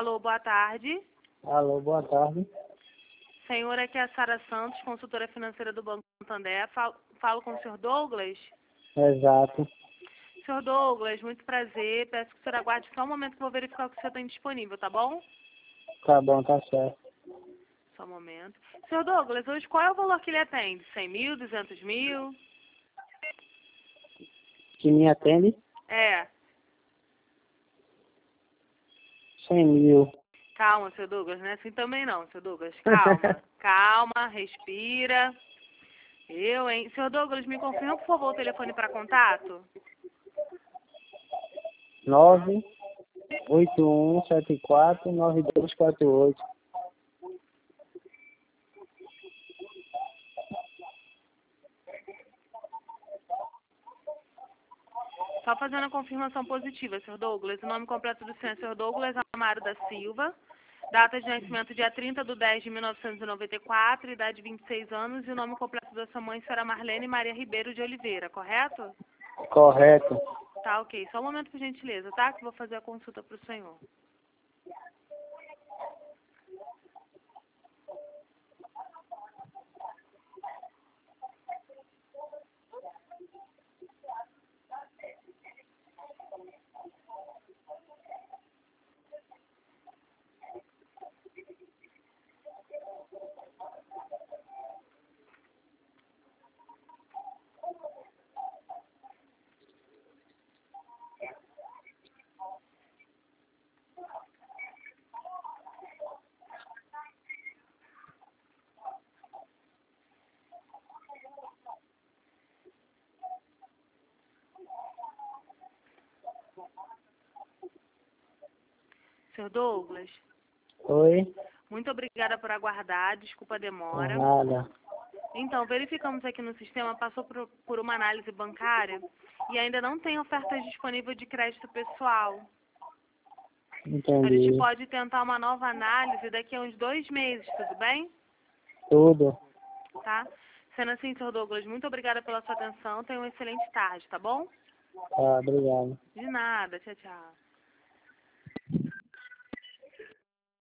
Alô, boa tarde. Alô, boa tarde. Senhor, aqui é a Sara Santos, consultora financeira do Banco Santander. Falo com o senhor Douglas? Exato. Senhor Douglas, muito prazer. Peço que o senhor aguarde só um momento que eu vou verificar o que o senhor tem disponível, tá bom? Tá bom, tá certo. Só um momento. Senhor Douglas, hoje qual é o valor que ele atende? 100 mil, 200 mil? Que me atende? É. 100 mil. Calma, senhor Douglas, não é assim também não, senhor Douglas. Calma. Calma, respira. Hein? Senhor Douglas, me confirma, por favor, o telefone para contato? 981749248. Só fazendo a confirmação positiva, senhor Douglas. O nome completo do senhor é senhor Douglas Amaro da Silva. Data de nascimento dia 30/10/1994, idade 26 anos. E o nome completo da sua mãe, senhora Marlene Maria Ribeiro de Oliveira, correto? Correto. Tá, ok. Só um momento, por gentileza, tá? Que eu vou fazer a consulta para o senhor. Senhor Douglas, Oi? muito obrigada por aguardar. Desculpa a demora. Nada. Então, verificamos aqui no sistema, passou por uma análise bancária e ainda não tem ofertas disponíveis de crédito pessoal. A gente Entendi. pode tentar uma nova análise daqui a uns 2 meses, tudo bem? Tudo. Tá? Sendo assim, senhor Douglas, muito obrigada pela sua atenção. Tenha uma excelente tarde, tá bom? Tá, obrigado. De nada. Tchau, tchau.